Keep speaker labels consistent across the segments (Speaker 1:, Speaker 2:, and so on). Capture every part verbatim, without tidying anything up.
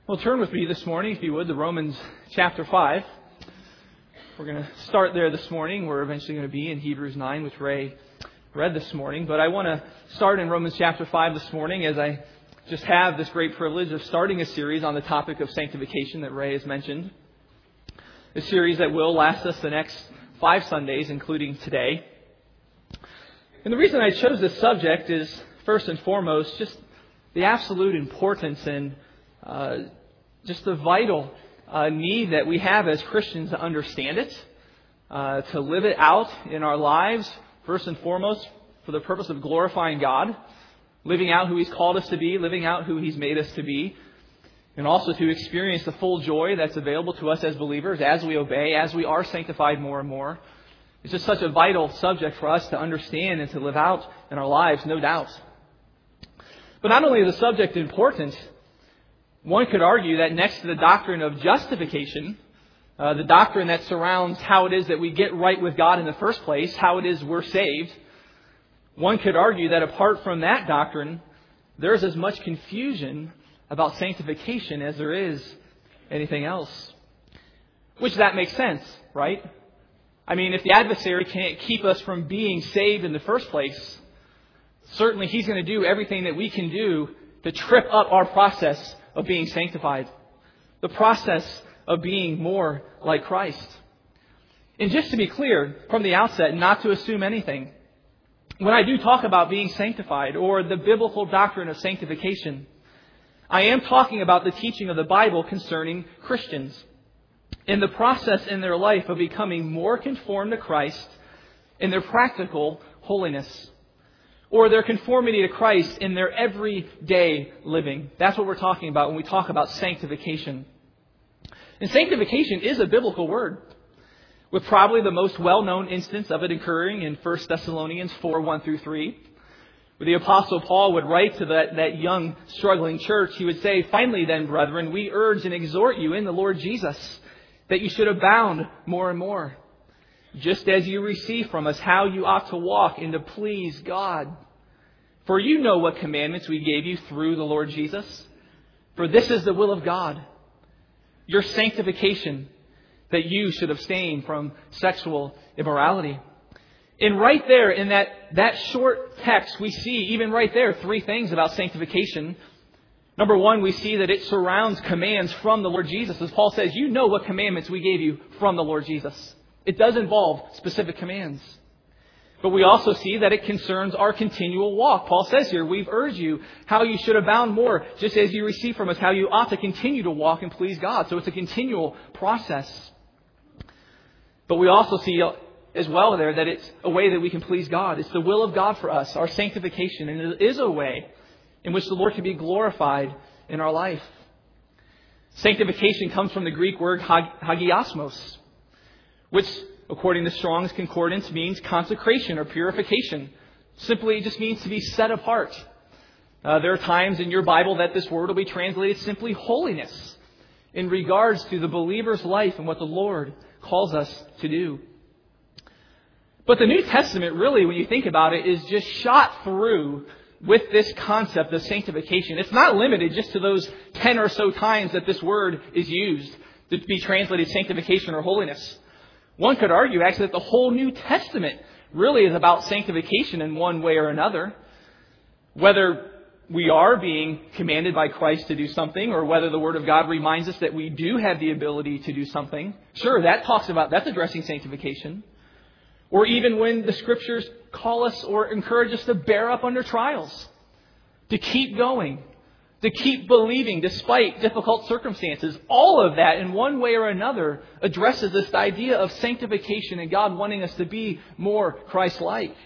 Speaker 1: Well, turn with me this morning, if you would, to Romans chapter five. We're going to start there this morning. We're eventually going to be in Hebrews nine, which Ray read this morning. But I want to start in Romans chapter five this morning, as I just have this great privilege of starting a series on the topic of sanctification that Ray has mentioned. A series that will last us the next five Sundays, including today. And the reason I chose this subject is, first and foremost, just the absolute importance and uh, just the vital uh, need that we have as Christians to understand it, uh, to live it out in our lives, first and foremost, for the purpose of glorifying God, living out who He's called us to be, living out who He's made us to be, and also to experience the full joy that's available to us as believers as we obey, as we are sanctified more and more. It's just such a vital subject for us to understand and to live out in our lives, no doubt. But not only is the subject important, one could argue that next to the doctrine of justification, uh, the doctrine that surrounds how it is that we get right with God in the first place, how it is we're saved, one could argue that apart from that doctrine, there's as much confusion about sanctification as there is anything else. Which that makes sense, right? I mean, if the adversary can't keep us from being saved in the first place, certainly he's going to do everything that we can do to trip up our process of being sanctified. The process of being more like Christ. And just to be clear from the outset, not to assume anything, when I do talk about being sanctified or the biblical doctrine of sanctification, I am talking about the teaching of the Bible concerning Christians in the process in their life of becoming more conformed to Christ in their practical holiness, or their conformity to Christ in their everyday living. That's what we're talking about when we talk about sanctification. And sanctification is a biblical word, with probably the most well-known instance of it occurring in First Thessalonians four, one through three. Where the Apostle Paul would write to that, that young, struggling church, he would say, "Finally then, brethren, we urge and exhort you in the Lord Jesus, that you should abound more and more, just as you receive from us how you ought to walk and to please God. For you know what commandments we gave you through the Lord Jesus. For this is the will of God, your sanctification, that you should abstain from sexual immorality." And right there in that, that short text, we see, even right there, three things about sanctification. Number one, we see that it surrounds commands from the Lord Jesus. As Paul says, you know what commandments we gave you from the Lord Jesus. It does involve specific commands. But we also see that it concerns our continual walk. Paul says here, we've urged you how you should abound more, just as you receive from us how you ought to continue to walk and please God. So it's a continual process. But we also see as well there that it's a way that we can please God. It's the will of God for us, our sanctification. And it is a way in which the Lord can be glorified in our life. Sanctification comes from the Greek word hagiosmos, which, according to Strong's Concordance, means consecration or purification. Simply, it just means to be set apart. Uh, there are times in your Bible that this word will be translated simply holiness in regards to the believer's life and what the Lord calls us to do. But the New Testament, really, when you think about it, is just shot through with this concept of sanctification. It's not limited just to those ten or so times that this word is used to be translated sanctification or holiness. One could argue, actually, that the whole New Testament really is about sanctification in one way or another. Whether we are being commanded by Christ to do something, or whether the Word of God reminds us that we do have the ability to do something. Sure, that talks about, that's addressing sanctification. Or even when the Scriptures call us or encourage us to bear up under trials, to keep going, to keep believing despite difficult circumstances. All of that in one way or another addresses this idea of sanctification and God wanting us to be more Christ-like.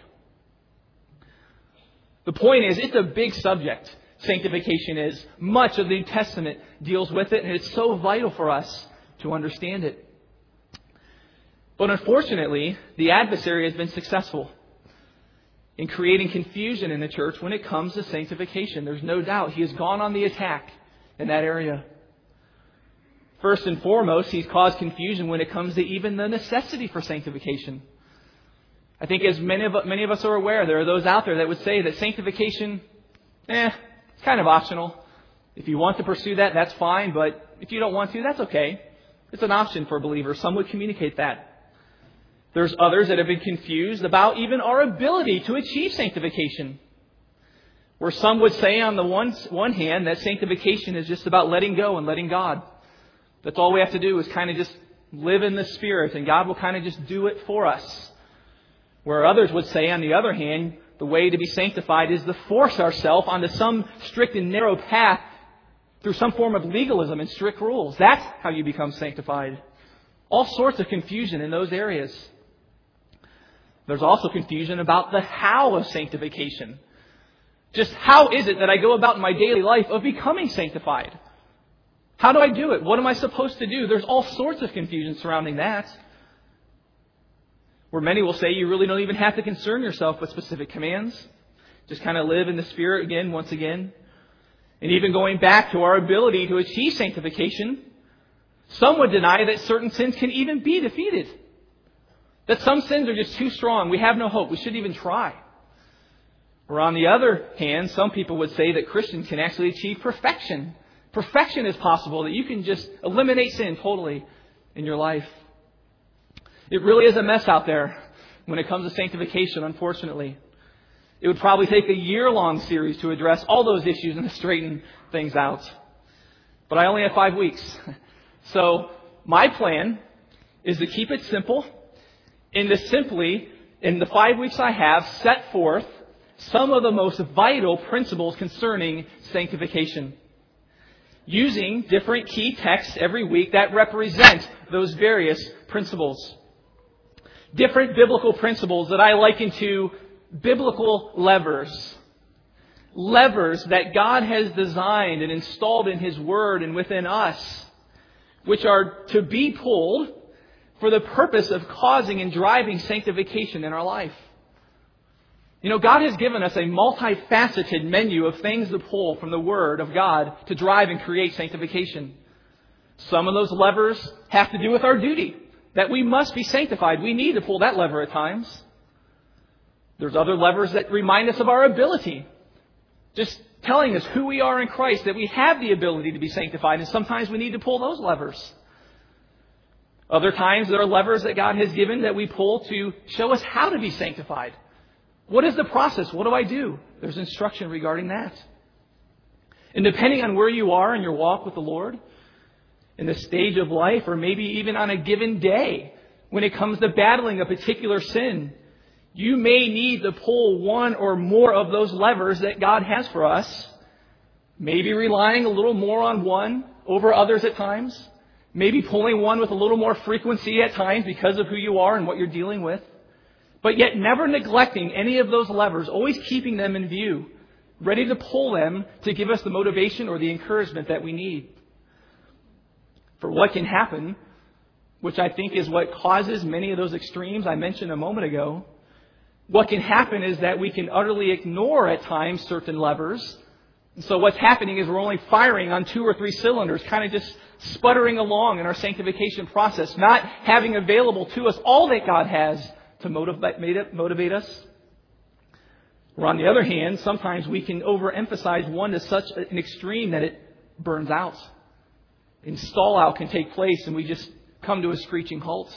Speaker 1: The point is, it's a big subject. Sanctification is. Much of the New Testament deals with it, and it's so vital for us to understand it. But unfortunately, the adversary has been successful in creating confusion in the church when it comes to sanctification. There's no doubt he has gone on the attack in that area. First and foremost, he's caused confusion when it comes to even the necessity for sanctification. I think as many of, many of us are aware, there are those out there that would say that sanctification, eh, it's kind of optional. If you want to pursue that, that's fine. But if you don't want to, that's okay. It's an option for believers. Some would communicate that. There's others that have been confused about even our ability to achieve sanctification. Where some would say on the one, one hand that sanctification is just about letting go and letting God. That's all we have to do is kind of just live in the Spirit and God will kind of just do it for us. Where others would say on the other hand, the way to be sanctified is to force ourselves onto some strict and narrow path through some form of legalism and strict rules. That's how you become sanctified. All sorts of confusion in those areas. There's also confusion about the how of sanctification. Just how is it that I go about in my daily life of becoming sanctified? How do I do it? What am I supposed to do? There's all sorts of confusion surrounding that. Where many will say you really don't even have to concern yourself with specific commands. Just kind of live in the Spirit again, once again. And even going back to our ability to achieve sanctification, some would deny that certain sins can even be defeated. That some sins are just too strong. We have no hope. We shouldn't even try. Or on the other hand, some people would say that Christians can actually achieve perfection. Perfection is possible, that you can just eliminate sin totally in your life. It really is a mess out there when it comes to sanctification, unfortunately. It would probably take a year-long series to address all those issues and to straighten things out. But I only have five weeks. So my plan is to keep it simple and to simply, in the five weeks I have, set forth some of the most vital principles concerning sanctification. Using different key texts every week that represent those various principles. Different biblical principles that I liken to biblical levers. Levers that God has designed and installed in His Word and within us, which are to be pulled for the purpose of causing and driving sanctification in our life. You know, God has given us a multifaceted menu of things to pull from the Word of God to drive and create sanctification. Some of those levers have to do with our duty, that we must be sanctified. We need to pull that lever at times. There's other levers that remind us of our ability. Just telling us who we are in Christ, that we have the ability to be sanctified, and sometimes we need to pull those levers. Other times there are levers that God has given that we pull to show us how to be sanctified. What is the process? What do I do? There's instruction regarding that. And depending on where you are in your walk with the Lord, in the stage of life, or maybe even on a given day, when it comes to battling a particular sin, you may need to pull one or more of those levers that God has for us. Maybe relying a little more on one over others at times. Maybe pulling one with a little more frequency at times because of who you are and what you're dealing with. But yet never neglecting any of those levers, always keeping them in view, ready to pull them to give us the motivation or the encouragement that we need. For what can happen, which I think is what causes many of those extremes I mentioned a moment ago, what can happen is that we can utterly ignore at times certain levers. And so what's happening is we're only firing on two or three cylinders, kind of just sputtering along in our sanctification process, not having available to us all that God has to motivate, motivate us. Or on the other hand, sometimes we can overemphasize one to such an extreme that it burns out. And stall out can take place and we just come to a screeching halt.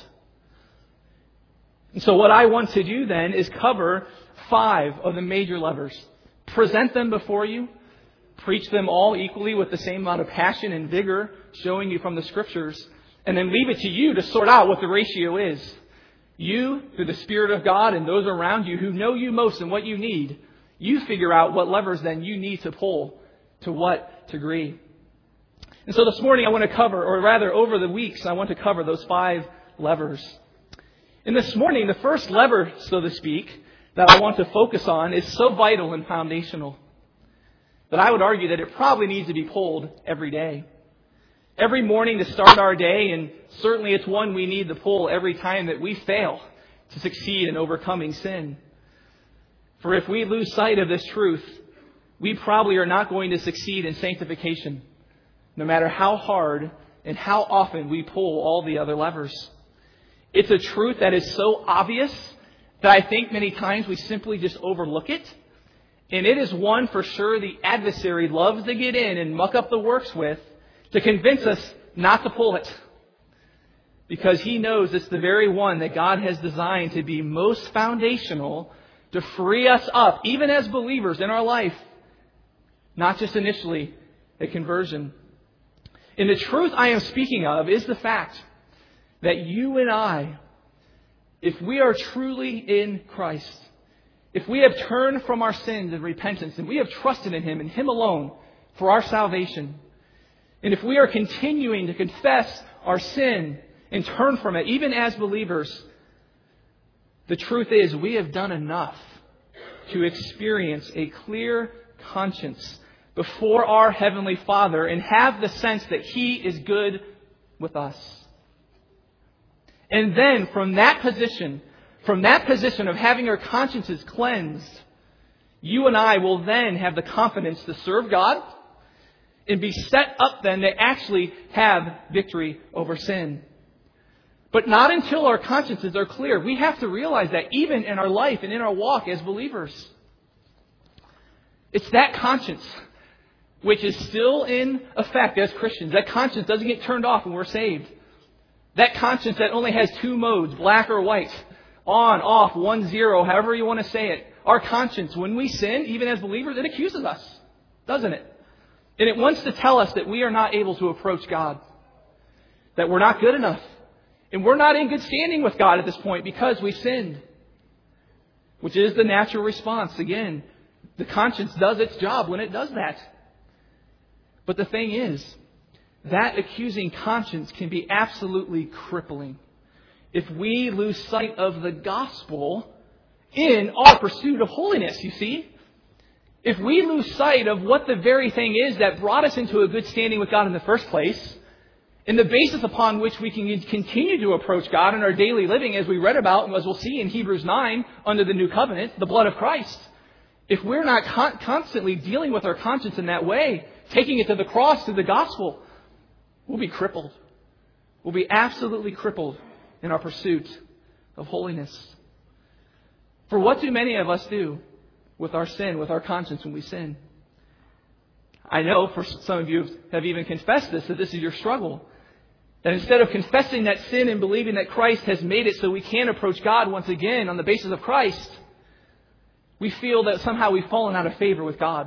Speaker 1: And so what I want to do then is cover five of the major levers. Present them before you. Preach them all equally with the same amount of passion and vigor, showing you from the Scriptures. And then leave it to you to sort out what the ratio is. You, through the Spirit of God and those around you who know you most and what you need, you figure out what levers then you need to pull to what degree. And so this morning I want to cover, or rather over the weeks, I want to cover those five levers. And this morning, the first lever, so to speak, that I want to focus on is so vital and foundational that I would argue that it probably needs to be pulled every day. Every morning to start our day, and certainly it's one we need to pull every time that we fail to succeed in overcoming sin. For if we lose sight of this truth, we probably are not going to succeed in sanctification, no matter how hard and how often we pull all the other levers. It's a truth that is so obvious that I think many times we simply just overlook it And it is one for sure the adversary loves to get in and muck up the works with to convince us not to pull it. Because he knows it's the very one that God has designed to be most foundational to free us up, even as believers in our life. Not just initially a conversion. And the truth I am speaking of is the fact that you and I, if we are truly in Christ, if we have turned from our sins and repentance, and we have trusted in Him and Him alone for our salvation, and if we are continuing to confess our sin and turn from it, even as believers, the truth is we have done enough to experience a clear conscience before our Heavenly Father and have the sense that He is good with us. And then from that position, from that position of having our consciences cleansed, you and I will then have the confidence to serve God and be set up then to actually have victory over sin. But not until our consciences are clear. We have to realize that even in our life and in our walk as believers, it's that conscience which is still in effect as Christians. That conscience doesn't get turned off when we're saved. That conscience that only has two modes, black or white, on, off, one, zero, however you want to say it. Our conscience, when we sin, even as believers, it accuses us, doesn't it? And it wants to tell us that we are not able to approach God, that we're not good enough, and we're not in good standing with God at this point because we sinned, which is the natural response. Again, the conscience does its job when it does that. But the thing is, that accusing conscience can be absolutely crippling if we lose sight of the gospel in our pursuit of holiness, you see. If we lose sight of what the very thing is that brought us into a good standing with God in the first place, and the basis upon which we can continue to approach God in our daily living, as we read about and as we'll see in Hebrews nine under the new covenant, the blood of Christ. If we're not con- constantly dealing with our conscience in that way, taking it to the cross through the gospel, we'll be crippled. We'll be absolutely crippled in our pursuit of holiness. For what do many of us do with our sin, with our conscience when we sin? I know for some of you have even confessed this, that this is your struggle. That instead of confessing that sin and believing that Christ has made it so we can approach God once again on the basis of Christ, we feel that somehow we've fallen out of favor with God.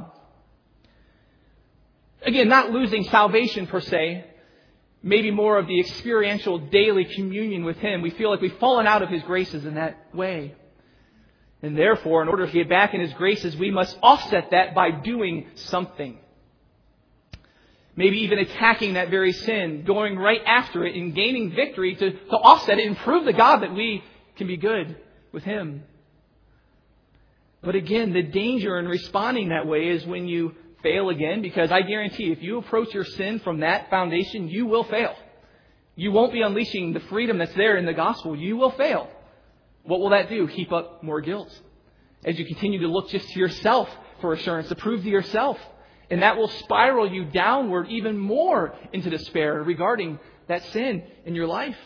Speaker 1: Again, not losing salvation per se, maybe more of the experiential daily communion with Him. We feel like we've fallen out of His graces in that way. And therefore, in order to get back in His graces, we must offset that by doing something. Maybe even attacking that very sin, going right after it and gaining victory to, to offset it and prove to God that we can be good with Him. But again, the danger in responding that way is when you fail again, because I guarantee if you approach your sin from that foundation, you will fail. You won't be unleashing the freedom that's there in the gospel. You will fail. What will that do? Heap up more guilt as you continue to look just to yourself for assurance, to prove to yourself. And that will spiral you downward even more into despair regarding that sin in your life.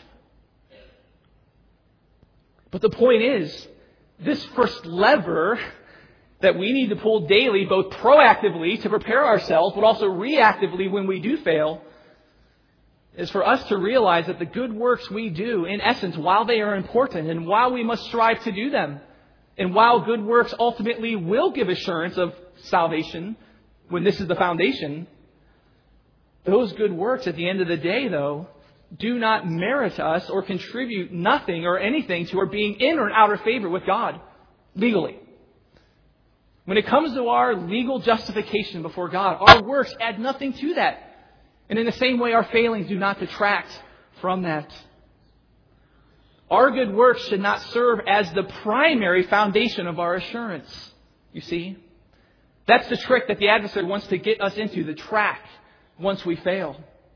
Speaker 1: But the point is, this first lever that we need to pull daily, both proactively to prepare ourselves, but also reactively when we do fail, is for us to realize that the good works we do, in essence, while they are important and while we must strive to do them, and while good works ultimately will give assurance of salvation, when this is the foundation, those good works at the end of the day, though, do not merit us or contribute nothing or anything to our being in or out of favor with God legally. When it comes to our legal justification before God, our works add nothing to that. And in the same way, our failings do not detract from that. Our good works should not serve as the primary foundation of our assurance, you see. That's the trick that the adversary wants to get us into, the track, once we fail.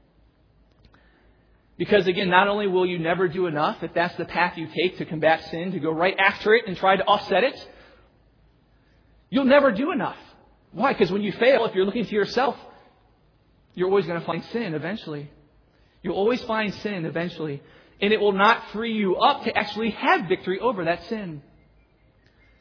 Speaker 1: Because again, not only will you never do enough, if that's the path you take to combat sin, to go right after it and try to offset it, you'll never do enough. Why? Because when you fail, if you're looking to yourself, you're always going to find sin eventually. You'll always find sin eventually. And it will not free you up to actually have victory over that sin.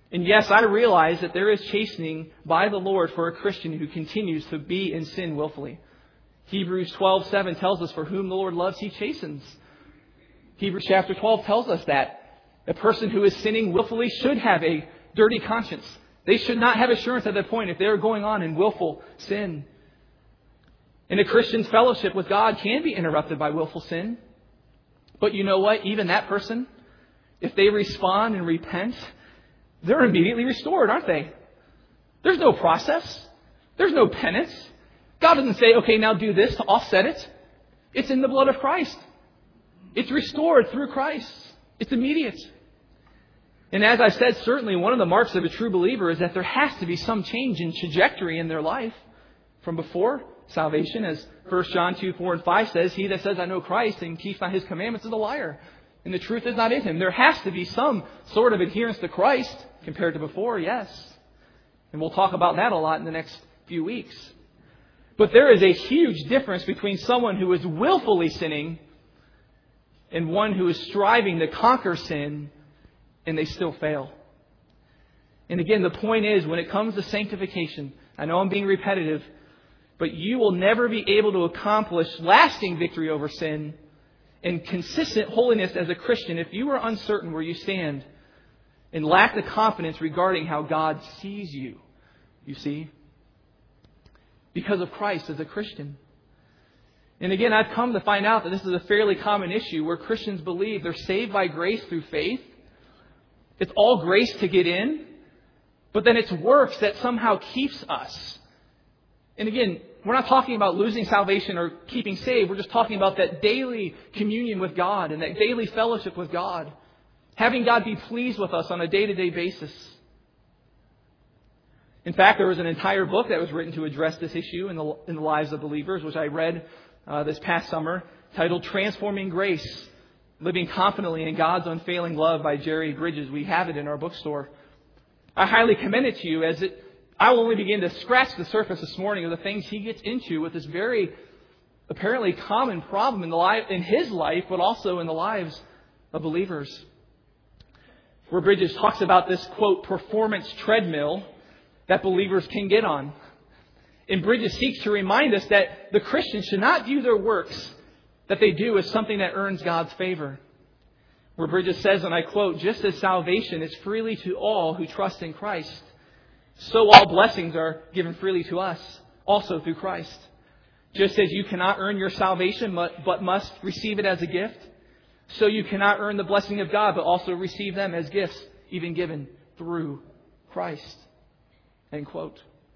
Speaker 1: And yes, I realize that there is chastening by the Lord for a Christian who continues to be in sin willfully. Hebrews twelve seven tells us, for whom the Lord loves, He chastens. Hebrews chapter twelve tells us that a person who is sinning willfully should have a dirty conscience. They should not have assurance at that point if they are going on in willful sin. And a Christian's fellowship with God can be interrupted by willful sin. But you know what? Even that person, if they respond and repent, they're immediately restored, aren't they? There's no process. There's no penance. God doesn't say, okay, now do this to offset it. It's in the blood of Christ. It's restored through Christ. It's immediate. And as I said, certainly one of the marks of a true believer is that there has to be some change in trajectory in their life from before salvation. As First John two, four, and five says, he that says, I know Christ and keeps not His commandments is a liar, and the truth is not in him. There has to be some sort of adherence to Christ compared to before, yes. And we'll talk about that a lot in the next few weeks. But there is a huge difference between someone who is willfully sinning and one who is striving to conquer sin and they still fail. And again, the point is, when it comes to sanctification, I know I'm being repetitive, but you will never be able to accomplish lasting victory over sin and consistent holiness as a Christian if you are uncertain where you stand and lack the confidence regarding how God sees you. You see? Because of Christ as a Christian. And again, I've come to find out that this is a fairly common issue where Christians believe they're saved by grace through faith. It's all grace to get in, but then it's works that somehow keeps us. And again, we're not talking about losing salvation or keeping saved. We're just talking about that daily communion with God and that daily fellowship with God. Having God be pleased with us on a day-to-day basis. In fact, there was an entire book that was written to address this issue in the, in the lives of believers, which I read uh, this past summer, titled Transforming Grace, Living Confidently in God's Unfailing Love by Jerry Bridges. We have it in our bookstore. I highly commend it to you, as it I will only begin to scratch the surface this morning of the things he gets into with this very apparently common problem in the life, in his life, but also in the lives of believers. Where Bridges talks about this, quote, performance treadmill that believers can get on. And Bridges seeks to remind us that the Christian should not view their works that they do as something that earns God's favor. Where Bridges says, and I quote, just as salvation is freely to all who trust in Christ, so all blessings are given freely to us, also through Christ. Just as you cannot earn your salvation, but must receive it as a gift, so you cannot earn the blessing of God, but also receive them as gifts, even given through Christ. End quote.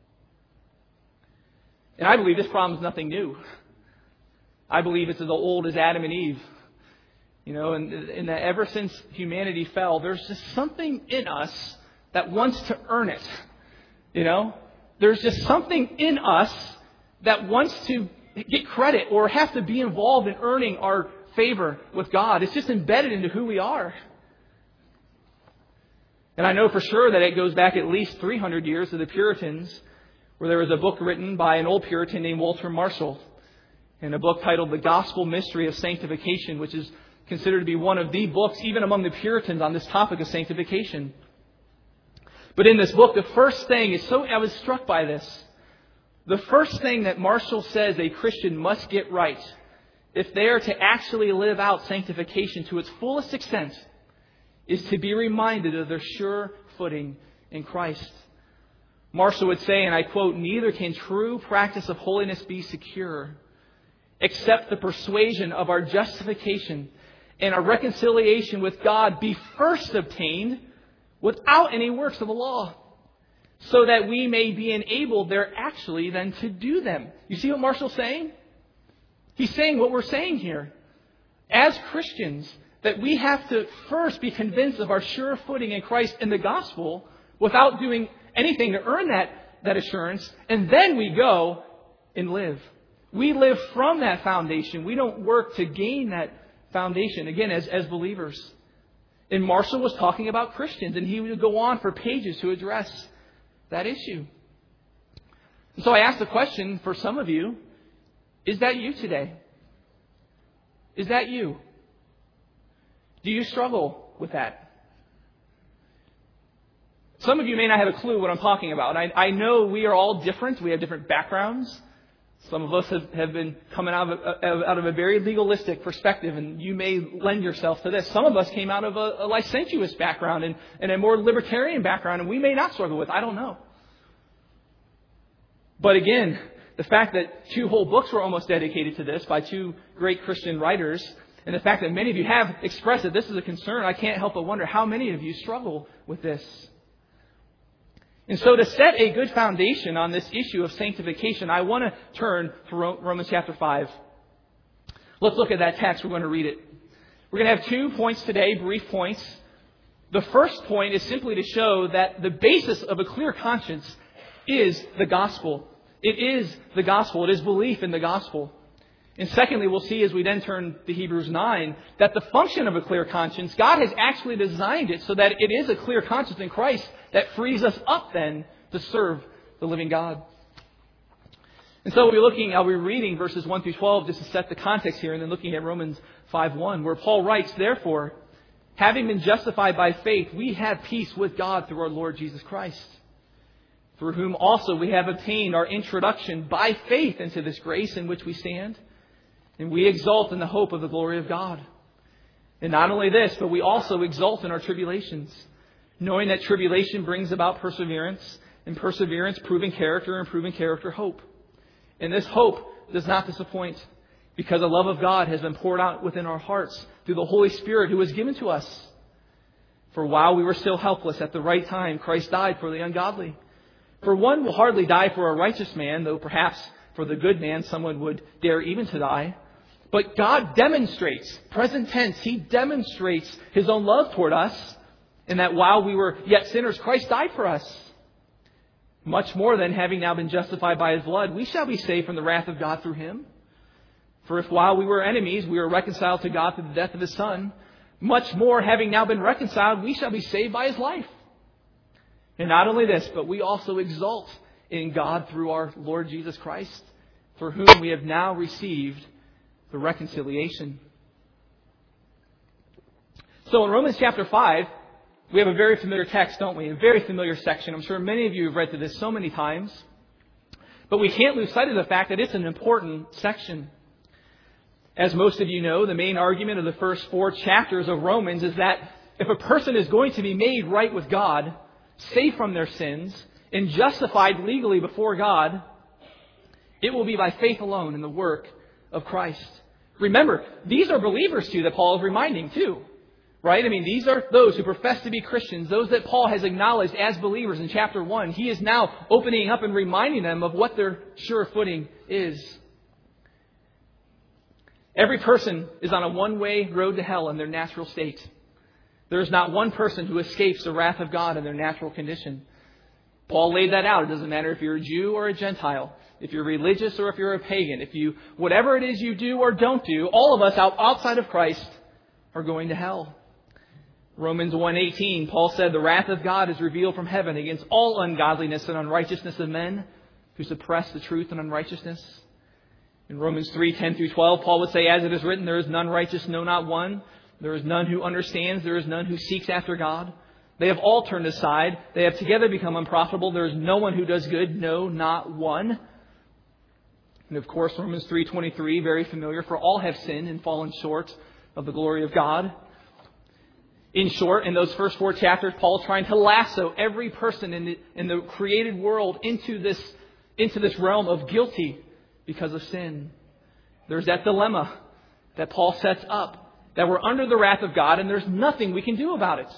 Speaker 1: And I believe this problem is nothing new. I believe it's as old as Adam and Eve. You know, and, and that ever since humanity fell, there's just something in us that wants to earn it. You know, there's just something in us that wants to get credit or have to be involved in earning our favor with God. It's just embedded into who we are. And I know for sure that it goes back at least three hundred years to the Puritans, where there was a book written by an old Puritan named Walter Marshall, and a book titled The Gospel Mystery of Sanctification, which is considered to be one of the books, even among the Puritans, on this topic of sanctification. But in this book, the first thing is so, I was struck by this. The first thing that Marshall says a Christian must get right, if they are to actually live out sanctification to its fullest extent, is to be reminded of their sure footing in Christ. Marshall would say, and I quote, neither can true practice of holiness be secure, except the persuasion of our justification and our reconciliation with God be first obtained without any works of the law, so that we may be enabled there actually then to do them. You see what Marshall's saying? He's saying what we're saying here. As Christians, that we have to first be convinced of our sure footing in Christ in the gospel without doing anything to earn that, that assurance, and then we go and live. We live from that foundation. We don't work to gain that foundation, again, as, as believers. And Marshall was talking about Christians, and he would go on for pages to address that issue. And so I asked the question for some of you, is that you today? Is that you? Do you struggle with that? Some of you may not have a clue what I'm talking about. I, I know we are all different. We have different backgrounds. Some of us have, have been coming out of, a, out of a very legalistic perspective, and you may lend yourself to this. Some of us came out of a, a licentious background and, and a more libertarian background, and we may not struggle with. I don't know. But again, the fact that two whole books were almost dedicated to this by two great Christian writers, and the fact that many of you have expressed that this is a concern, I can't help but wonder how many of you struggle with this. And so to set a good foundation on this issue of sanctification, I want to turn to Romans chapter five. Let's look at that text. We're going to read it. We're going to have two points today, brief points. The first point is simply to show that the basis of a clear conscience is the gospel. It is the gospel. It is belief in the gospel. And secondly, we'll see as we then turn to Hebrews nine, that the function of a clear conscience, God has actually designed it so that it is a clear conscience in Christ that frees us up then to serve the living God. And so we'll be looking, I'll be reading verses one through twelve just to set the context here, and then looking at Romans five one, where Paul writes, "Therefore, having been justified by faith, we have peace with God through our Lord Jesus Christ, through whom also we have obtained our introduction by faith into this grace in which we stand. And we exult in the hope of the glory of God. And not only this, but we also exult in our tribulations, knowing that tribulation brings about perseverance, and perseverance proving character, and proving character hope. And this hope does not disappoint, because the love of God has been poured out within our hearts through the Holy Spirit who was given to us. For while we were still helpless, at the right time Christ died for the ungodly. For one will hardly die for a righteous man, though perhaps for the good man someone would dare even to die. But God demonstrates, present tense, He demonstrates His own love toward us, in that while we were yet sinners, Christ died for us. Much more than, having now been justified by His blood, we shall be saved from the wrath of God through Him. For if while we were enemies, we were reconciled to God through the death of His Son, much more, having now been reconciled, we shall be saved by His life. And not only this, but we also exult in God through our Lord Jesus Christ, for whom we have now received the reconciliation." So in Romans chapter five, we have a very familiar text, don't we? A very familiar section. I'm sure many of you have read through this so many times. But we can't lose sight of the fact that it's an important section. As most of you know, the main argument of the first four chapters of Romans is that if a person is going to be made right with God, saved from their sins, and justified legally before God, it will be by faith alone in the work of Christ. Remember, these are believers too that Paul is reminding too. Right? I mean, these are those who profess to be Christians, those that Paul has acknowledged as believers in chapter one. He is now opening up and reminding them of what their sure footing is. Every person is on a one-way road to hell in their natural state. There is not one person who escapes the wrath of God in their natural condition. Paul laid that out. It doesn't matter if you're a Jew or a Gentile, if you're religious or if you're a pagan, if you, whatever it is you do or don't do, all of us out, outside of Christ are going to hell. Romans one eighteen, Paul said, "The wrath of God is revealed from heaven against all ungodliness and unrighteousness of men who suppress the truth and unrighteousness." In Romans three ten through twelve, Paul would say, "As it is written, there is none righteous, no, not one. There is none who understands. There is none who seeks after God. They have all turned aside. They have together become unprofitable. There is no one who does good, no, not one." And of course, Romans three twenty-three, very familiar, "For all have sinned and fallen short of the glory of God." In short, in those first four chapters, Paul is trying to lasso every person in the, in the created world into this, into this realm of guilty because of sin. There's that dilemma that Paul sets up, that we're under the wrath of God and there's nothing we can do about it.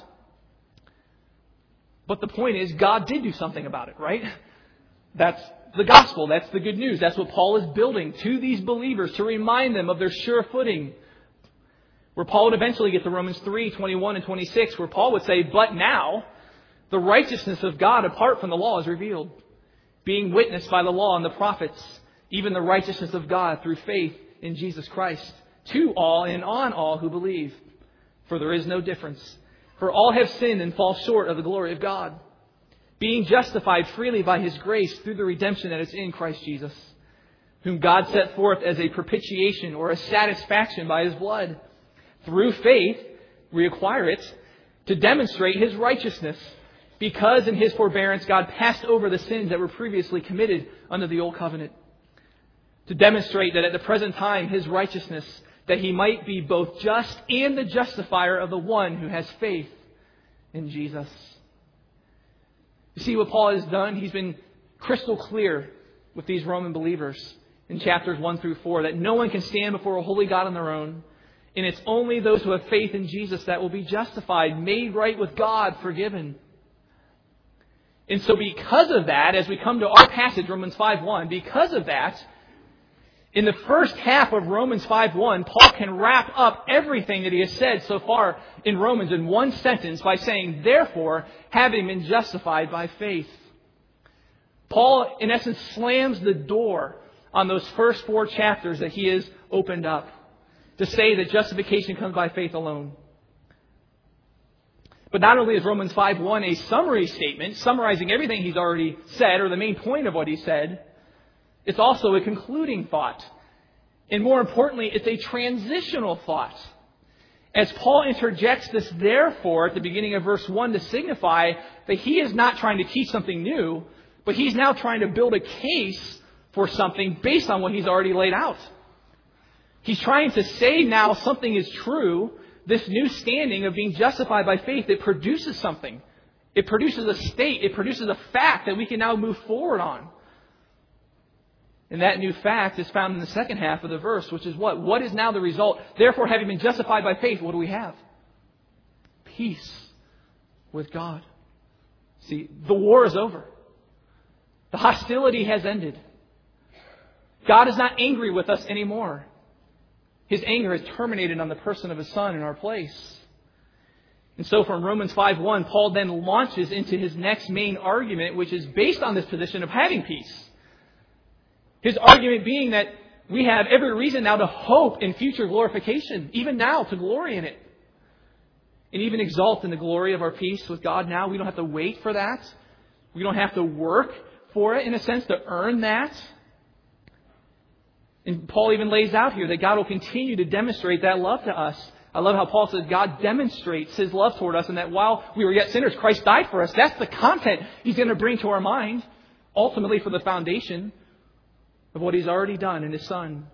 Speaker 1: But the point is, God did do something about it, right? That's the gospel. That's the good news. That's what Paul is building to these believers to remind them of their sure footing. Where Paul would eventually get to Romans three twenty-one and twenty-six, where Paul would say, "But now the righteousness of God apart from the law is revealed, being witnessed by the law and the prophets, even the righteousness of God through faith in Jesus Christ, to all and on all who believe. For there is no difference. For all have sinned and fall short of the glory of God, being justified freely by His grace through the redemption that is in Christ Jesus, whom God set forth as a propitiation or a satisfaction by His blood. Through faith, we acquire it to demonstrate His righteousness, Because in His forbearance, God passed over the sins that were previously committed under the Old Covenant, to demonstrate that at the present time, His righteousness, that He might be both just and the justifier of the one who has faith in Jesus. You see what Paul has done? He's been crystal clear with these Roman believers in chapters one through four that no one can stand before a holy God on their own. And it's only those who have faith in Jesus that will be justified, made right with God, forgiven. And so because of that, as we come to our passage, Romans five one, because of that, in the first half of Romans five one, Paul can wrap up everything that he has said so far in Romans in one sentence by saying, therefore, having been justified by faith. Paul, in essence, slams the door on those first four chapters that he has opened up to say that justification comes by faith alone. But not only is Romans five one a summary statement, summarizing everything he's already said, or the main point of what he said, it's also a concluding thought. And more importantly, it's a transitional thought. As Paul interjects this therefore at the beginning of verse one to signify that he is not trying to teach something new, but he's now trying to build a case for something based on what he's already laid out. He's trying to say now something is true, this new standing of being justified by faith, it produces something. It produces a state. It produces a fact that we can now move forward on. And that new fact is found in the second half of the verse, which is what? What is now the result? Therefore, having been justified by faith, what do we have? Peace with God. See, the war is over. The hostility has ended. God is not angry with us anymore. His anger has terminated on the person of His Son in our place. And so from Romans five one, Paul then launches into his next main argument, which is based on this position of having peace. His argument being that we have every reason now to hope in future glorification, even now to glory in it. And even exalt in the glory of our peace with God now. We don't have to wait for that. We don't have to work for it, in a sense, to earn that. And Paul even lays out here that God will continue to demonstrate that love to us. I love how Paul says God demonstrates His love toward us, and that while we were yet sinners, Christ died for us. That's the content He's going to bring to our mind, ultimately for the foundation of what He's already done in His Son.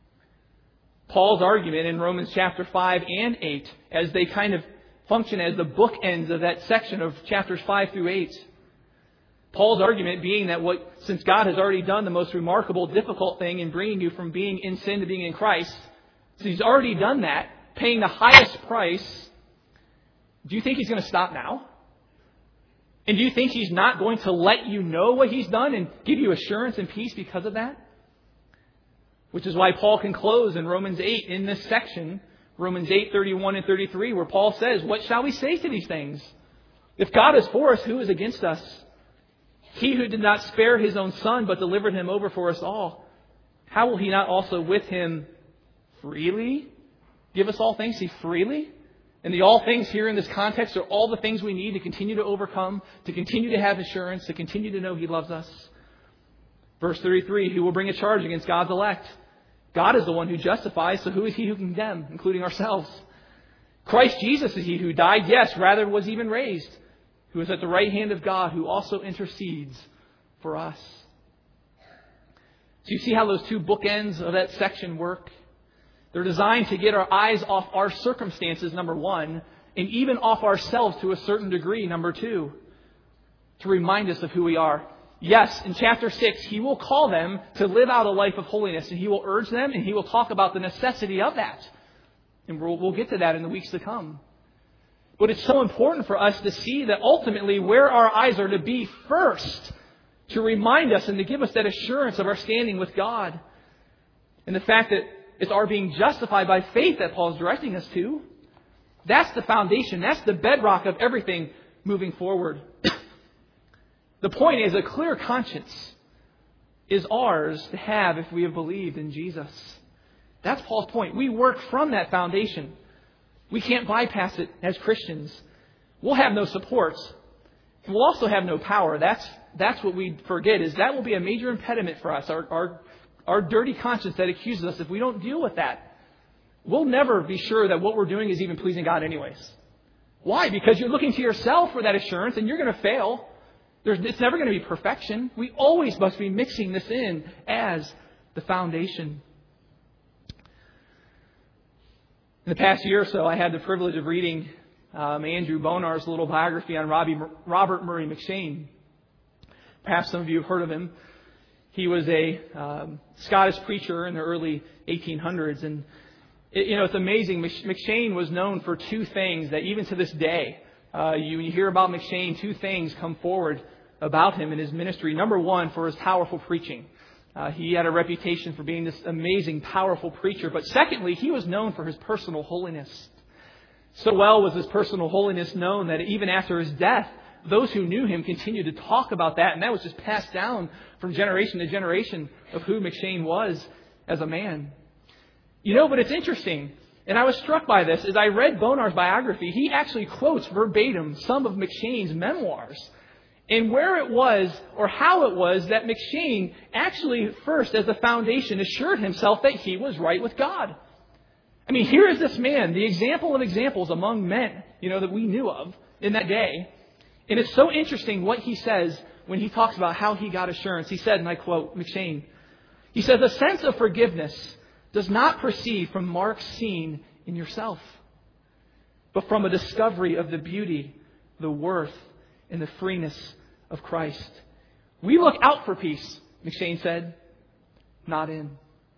Speaker 1: Paul's argument in Romans chapter five and eight, as they kind of function as the bookends of that section of chapters five through eight, Paul's argument being that what, since God has already done the most remarkable, difficult thing in bringing you from being in sin to being in Christ, so He's already done that, paying the highest price, do you think He's going to stop now? And do you think He's not going to let you know what He's done and give you assurance and peace because of that? Which is why Paul can close in Romans eight in this section, Romans eight, thirty-one and thirty-three, where Paul says, what shall we say to these things? If God is for us, who is against us? He who did not spare His own Son, but delivered Him over for us all, how will He not also with Him freely give us all things? See, freely? And the all things here in this context are all the things we need to continue to overcome, to continue to have assurance, to continue to know He loves us. Verse thirty-three, who will bring a charge against God's elect? God is the one who justifies, so who is he who can condemn, including ourselves? Christ Jesus is He who died, yes, rather was even raised, who is at the right hand of God, who also intercedes for us. So you see how those two bookends of that section work? They're designed to get our eyes off our circumstances, number one, and even off ourselves to a certain degree, number two, to remind us of who we are. Yes, in chapter six, He will call them to live out a life of holiness, and He will urge them, and He will talk about the necessity of that. And we'll, we'll get to that in the weeks to come. But it's so important for us to see that ultimately where our eyes are to be first, to remind us and to give us that assurance of our standing with God. And the fact that it's our being justified by faith that Paul is directing us to. That's the foundation. That's the bedrock of everything moving forward. The point is, a clear conscience is ours to have if we have believed in Jesus. That's Paul's point. We work from that foundation. We can't bypass it as Christians. We'll have no supports. We'll also have no power. That's that's what we forget, is that will be a major impediment for us. Our, our, our dirty conscience that accuses us, if we don't deal with that, we'll never be sure that what we're doing is even pleasing God anyways. Why? Because you're looking to yourself for that assurance and you're going to fail. There's, it's never going to be perfection. We always must be mixing this in as the foundation. In the past year or so, I had the privilege of reading um, Andrew Bonar's little biography on Robbie, Robert Murray M'Cheyne. Perhaps some of you have heard of him. He was a um, Scottish preacher in the early eighteen hundreds. And, it, you know, it's amazing. M'Cheyne was known for two things that even to this day, uh, you, you hear about M'Cheyne, two things come forward about him in his ministry. Number one, for his powerful preaching. Uh, he had a reputation for being this amazing, powerful preacher. But secondly, he was known for his personal holiness. So well was his personal holiness known that even after his death, those who knew him continued to talk about that. And that was just passed down from generation to generation of who M'Cheyne was as a man. You know, but it's interesting. And I was struck by this. As I read Bonar's biography, he actually quotes verbatim some of M'Cheyne's memoirs. And where it was, or how it was, that M'Cheyne actually first, as a foundation, assured himself that he was right with God. I mean, here is this man, the example of examples among men, you know, that we knew of in that day. And it's so interesting what he says when he talks about how he got assurance. He said, and I quote M'Cheyne, he says, "A sense of forgiveness does not proceed from marks seen in yourself, but from a discovery of the beauty, the worth, and the freeness of Christ. We look out for peace," M'Cheyne said, "not in."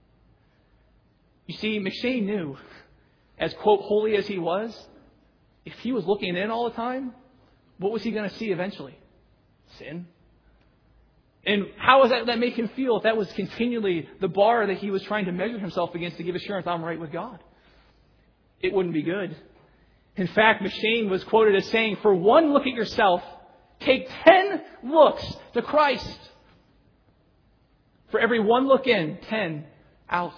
Speaker 1: You see, M'Cheyne knew, as, quote, holy as he was, if he was looking in all the time, what was he going to see eventually? Sin. And how was that that make him feel if that was continually the bar that he was trying to measure himself against to give assurance, I'm right with God? It wouldn't be good. In fact, M'Cheyne was quoted as saying, "For one look at yourself, take ten looks to Christ. For every one look in, ten out."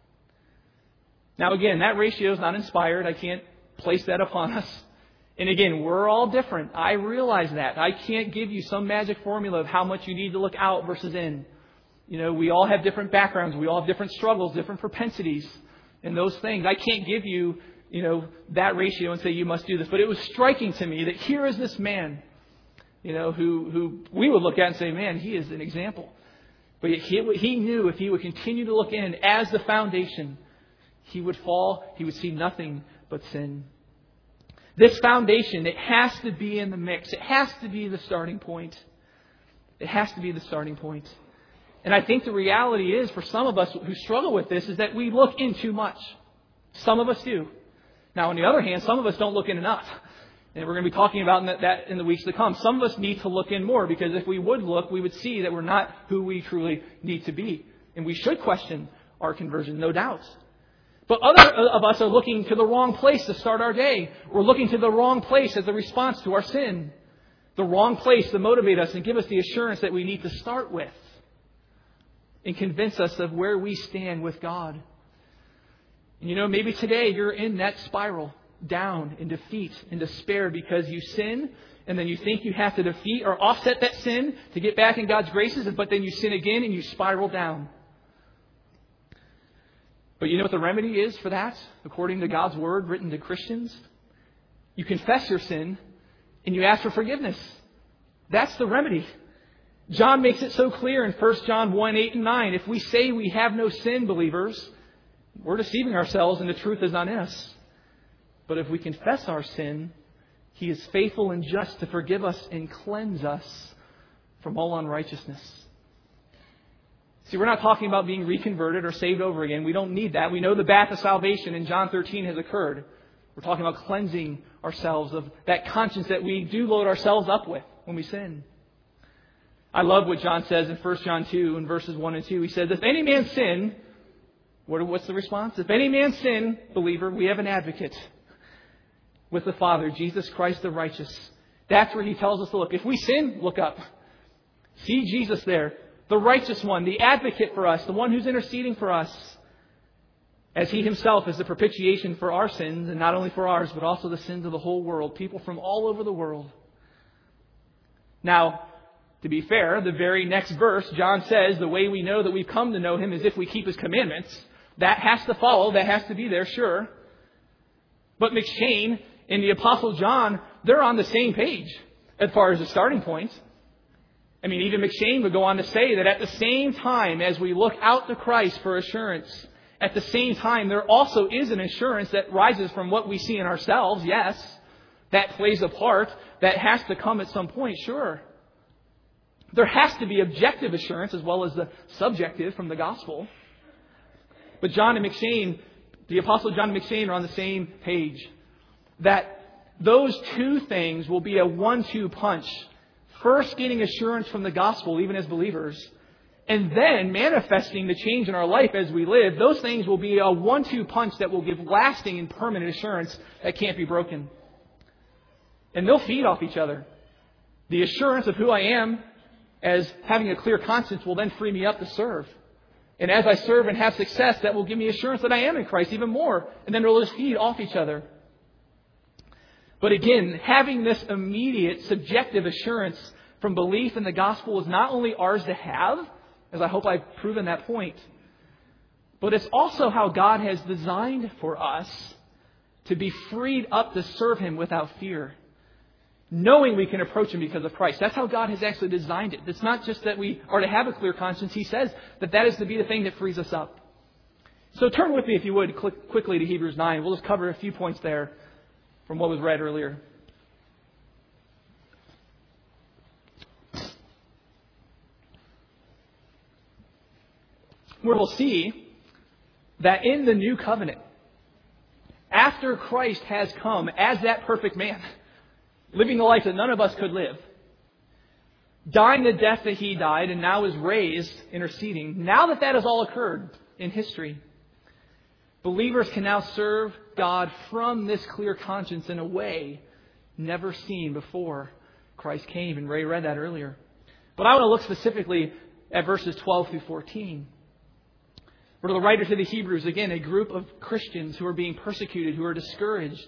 Speaker 1: Now again, that ratio is not inspired. I can't place that upon us. And again, we're all different. I realize that. I can't give you some magic formula of how much you need to look out versus in. You know, we all have different backgrounds. We all have different struggles, different propensities, and those things. I can't give you, you know, that ratio and say you must do this. But it was striking to me that here is this man, you know, who, who we would look at and say, man, he is an example. But he, he knew if he would continue to look in as the foundation, he would fall, he would see nothing but sin. This foundation, it has to be in the mix. It has to be the starting point. It has to be the starting point. And I think the reality is, for some of us who struggle with this, is that we look in too much. Some of us do. Now, on the other hand, some of us don't look in enough. And we're going to be talking about that in the weeks to come. Some of us need to look in more, because if we would look, we would see that we're not who we truly need to be. And we should question our conversion, no doubt. But other of us are looking to the wrong place to start our day. We're looking to the wrong place as a response to our sin. The wrong place to motivate us and give us the assurance that we need to start with. And convince us of where we stand with God. And you know, maybe today you're in that spiral. Down in defeat and despair because you sin. And then you think you have to defeat or offset that sin to get back in God's graces. But then you sin again and you spiral down. But you know what the remedy is for that, according to God's word written to Christians? You confess your sin and you ask for forgiveness. That's the remedy. John makes it so clear in First John one, eight and nine. If we say we have no sin, believers, we're deceiving ourselves and the truth is not in us. But if we confess our sin, He is faithful and just to forgive us and cleanse us from all unrighteousness. See, we're not talking about being reconverted or saved over again. We don't need that. We know the bath of salvation in John thirteen has occurred. We're talking about cleansing ourselves of that conscience that we do load ourselves up with when we sin. I love what John says in First John two in verses one and two. He says, if any man sin, what, what's the response? If any man sin, believer, we have an advocate with the Father, Jesus Christ the righteous. That's where He tells us to look. If we sin, look up. See Jesus there. The righteous one, the advocate for us, the one who's interceding for us, as He Himself is the propitiation for our sins, and not only for ours, but also the sins of the whole world, people from all over the world. Now, to be fair, the very next verse, John says, the way we know that we've come to know Him is if we keep His commandments. That has to follow, that has to be there, sure. But M'Cheyne, And the Apostle John, they're on the same page as far as the starting point. I mean, even McShane would go on to say that at the same time as we look out to Christ for assurance, at the same time there also is an assurance that rises from what we see in ourselves. Yes, that plays a part. That has to come at some point, sure. There has to be objective assurance as well as the subjective from the gospel. But John and McShane, the Apostle John and McShane are on the same page. That those two things will be a one two punch. First, getting assurance from the gospel, even as believers, and then manifesting the change in our life as we live. Those things will be a one two punch that will give lasting and permanent assurance that can't be broken. And they'll feed off each other. The assurance of who I am as having a clear conscience will then free me up to serve. And as I serve and have success, that will give me assurance that I am in Christ even more. And then they'll just feed off each other. But again, having this immediate subjective assurance from belief in the gospel is not only ours to have, as I hope I've proven that point, but it's also how God has designed for us to be freed up to serve Him without fear, knowing we can approach Him because of Christ. That's how God has actually designed it. It's not just that we are to have a clear conscience. He says that that is to be the thing that frees us up. So turn with me, if you would, quickly to Hebrews nine. We'll just cover a few points there from what was read earlier. Where we'll see that in the new covenant, after Christ has come as that perfect man, living the life that none of us could live, dying the death that He died and now is raised, interceding, now that that has all occurred in history, believers can now serve God from this clear conscience in a way never seen before Christ came. And Ray read that earlier. But I want to look specifically at verses twelve through fourteen. Where the writer to the Hebrews, again, a group of Christians who are being persecuted, who are discouraged.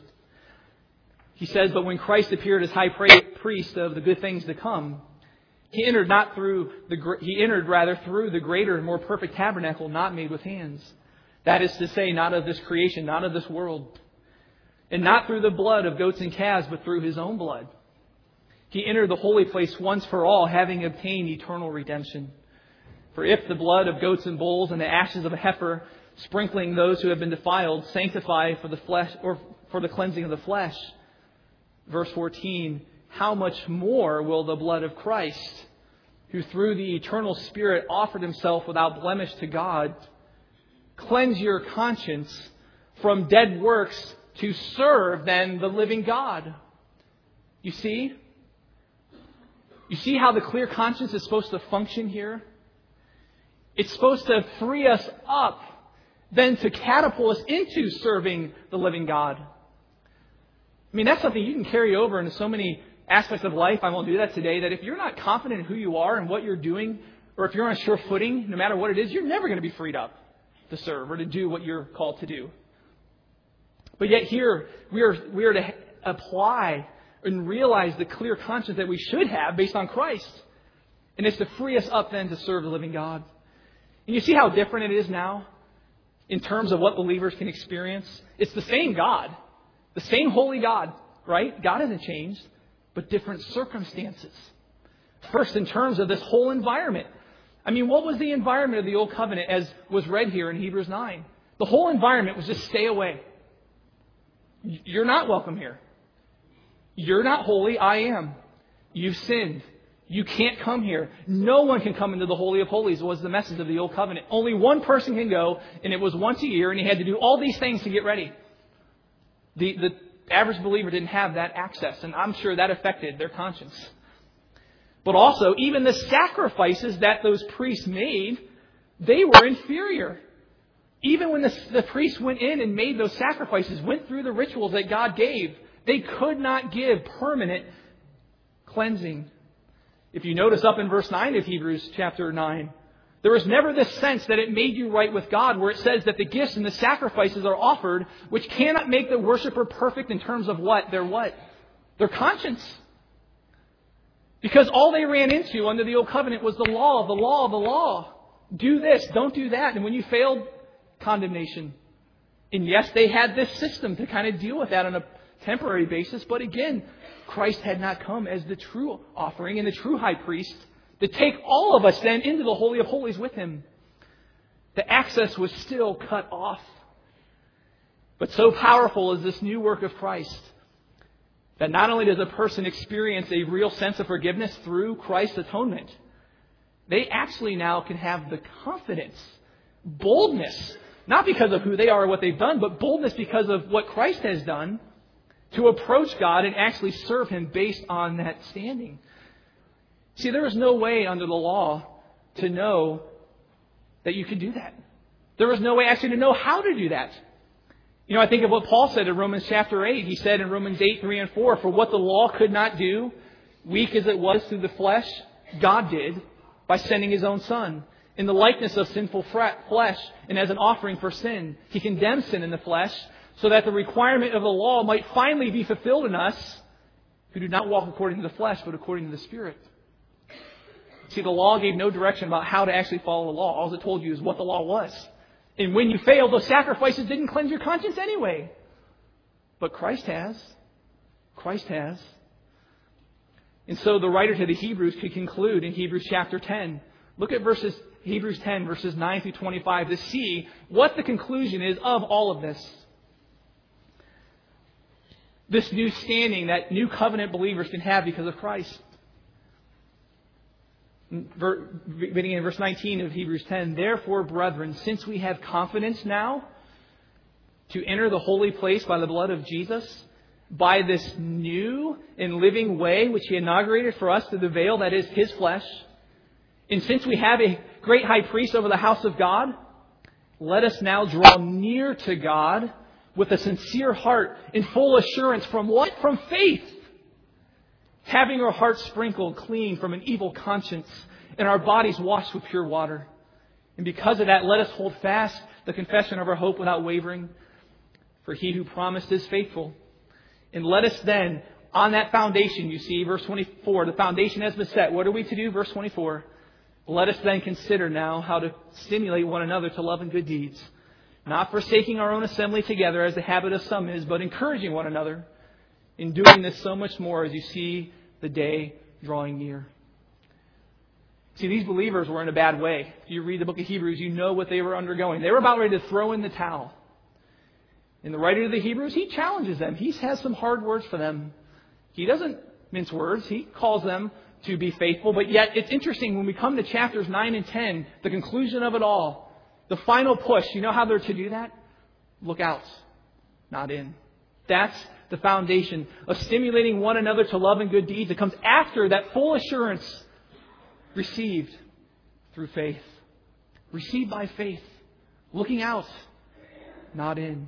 Speaker 1: He says, but when Christ appeared as high priest of the good things to come, He entered not through the He entered rather through the greater and more perfect tabernacle not made with hands. That is to say, not of this creation, not of this world. And not through the blood of goats and calves, but through His own blood. He entered the holy place once for all, having obtained eternal redemption. For if the blood of goats and bulls and the ashes of a heifer, sprinkling those who have been defiled, sanctify for the flesh or for the cleansing of the flesh. Verse fourteen, how much more will the blood of Christ, who through the eternal Spirit offered Himself without blemish to God, cleanse your conscience from dead works to serve then the living God. You see? You see how the clear conscience is supposed to function here? It's supposed to free us up then to catapult us into serving the living God. I mean, that's something you can carry over into so many aspects of life. I won't do that today. That if you're not confident in who you are and what you're doing, or if you're on a sure footing, no matter what it is, you're never going to be freed up to serve or to do what you're called to do. But yet here, we are, we are to apply and realize the clear conscience that we should have based on Christ. And it's to free us up then to serve the living God. And you see how different it is now in terms of what believers can experience? It's the same God, the same holy God, right? God hasn't changed, but different circumstances. First, in terms of this whole environment. I mean, what was the environment of the Old Covenant as was read here in Hebrews nine? The whole environment was just stay away. You're not welcome here. You're not holy. I am. You've sinned. You can't come here. No one can come into the Holy of Holies was the message of the Old Covenant. Only one person can go, and it was once a year, and he had to do all these things to get ready. The, the average believer didn't have that access, and I'm sure that affected their conscience. But also, even the sacrifices that those priests made, they were inferior. Even when the, the priests went in and made those sacrifices, went through the rituals that God gave, they could not give permanent cleansing. If you notice up in verse nine of Hebrews chapter nine, there was never this sense that it made you right with God, where it says that the gifts and the sacrifices are offered, which cannot make the worshiper perfect in terms of what? Their what? Their conscience. Because all they ran into under the Old Covenant was the law, the law, the law. Do this, don't do that. And when you failed, condemnation. And yes, they had this system to kind of deal with that on a temporary basis. But again, Christ had not come as the true offering and the true high priest to take all of us then into the Holy of Holies with him. The access was still cut off. But so powerful is this new work of Christ that not only does a person experience a real sense of forgiveness through Christ's atonement, they actually now can have the confidence, boldness, not because of who they are or what they've done, but boldness because of what Christ has done, to approach God and actually serve him based on that standing. See, there was no way under the law to know that you could do that. There was no way actually to know how to do that. You know, I think of what Paul said in Romans chapter eight. He said in Romans eight, three and four, for what the law could not do, weak as it was through the flesh, God did by sending his own Son. In the likeness of sinful flesh and as an offering for sin, he condemned sin in the flesh so that the requirement of the law might finally be fulfilled in us who do not walk according to the flesh but according to the Spirit. See, the law gave no direction about how to actually follow the law. All it told you is what the law was. And when you failed, those sacrifices didn't cleanse your conscience anyway. But Christ has. Christ has. And so the writer to the Hebrews could conclude in Hebrews chapter ten. Look at verses Hebrews ten, verses nine through twenty-five to see what the conclusion is of all of this. This new standing that new covenant believers can have because of Christ. Beginning in verse nineteen of Hebrews ten, therefore, brethren, since we have confidence now to enter the holy place by the blood of Jesus, by this new and living way which he inaugurated for us through the veil, that is his flesh, and since we have a great high priest over the house of God, let us now draw near to God with a sincere heart in full assurance from what? From faith. Having our hearts sprinkled clean from an evil conscience and our bodies washed with pure water. And because of that, let us hold fast the confession of our hope without wavering. For he who promised is faithful. And let us then, on that foundation, you see, verse twenty-four, the foundation has been set. What are we to do? Verse twenty-four. Let us then consider now how to stimulate one another to love and good deeds. Not forsaking our own assembly together as the habit of some is, but encouraging one another. In doing this so much more as you see the day drawing near. See, these believers were in a bad way. If you read the book of Hebrews, you know what they were undergoing. They were about ready to throw in the towel. And the writer of the Hebrews, he challenges them. He has some hard words for them. He doesn't mince words. He calls them to be faithful. But yet, it's interesting when we come to chapters nine and ten, the conclusion of it all, the final push. You know how they're to do that? Look out, not in. That's the foundation of stimulating one another to love and good deeds. It comes after that full assurance received through faith. Received by faith. Looking out, not in.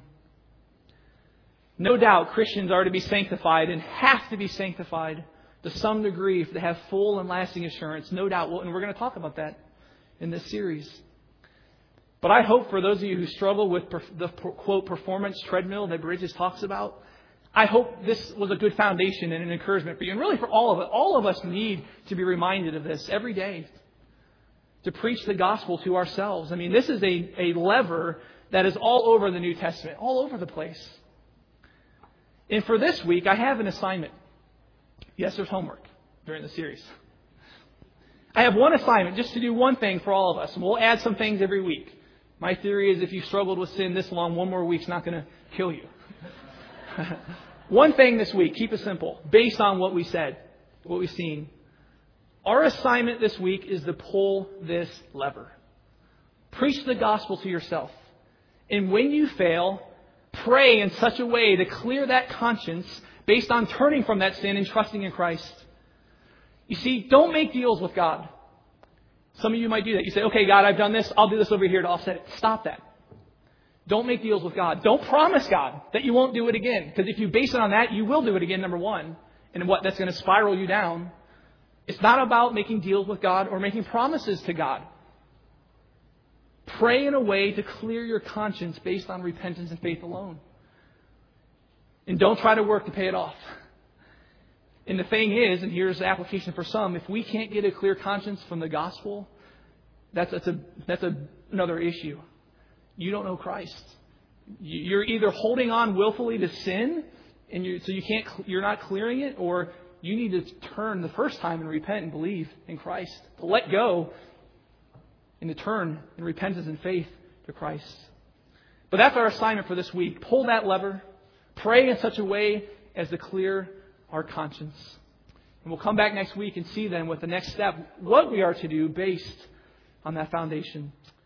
Speaker 1: No doubt Christians are to be sanctified and have to be sanctified to some degree if they have full and lasting assurance. No doubt. And we're going to talk about that in this series. But I hope for those of you who struggle with the, quote, performance treadmill that Bridges talks about, I hope this was a good foundation and an encouragement for you. And really for all of it. All of us need to be reminded of this every day. To preach the gospel to ourselves. I mean, this is a, a lever that is all over the New Testament. All over the place. And for this week, I have an assignment. Yes, there's homework during the series. I have one assignment just to do one thing for all of us. And we'll add some things every week. My theory is if you struggled with sin this long, one more week's not going to kill you. One thing this week, keep it simple, based on what we said, what we've seen. Our assignment this week is to pull this lever. Preach the gospel to yourself. And when you fail, pray in such a way to clear that conscience based on turning from that sin and trusting in Christ. You see, don't make deals with God. Some of you might do that. You say, okay, God, I've done this. I'll do this over here to offset it. Stop that. Don't make deals with God. Don't promise God that you won't do it again. Because if you base it on that, you will do it again, number one. And what? That's going to spiral you down. It's not about making deals with God or making promises to God. Pray in a way to clear your conscience based on repentance and faith alone. And don't try to work to pay it off. And the thing is, and here's the application for some, if we can't get a clear conscience from the gospel, that's, that's, a, that's a, another issue. You don't know Christ. You're either holding on willfully to sin and you, so you can't, you're not clearing it, or you need to turn the first time and repent and believe in Christ. To let go and to turn in repentance and faith to Christ. But that's our assignment for this week. Pull that lever. Pray in such a way as to clear our conscience. And we'll come back next week and see then with the next step what we are to do based on that foundation.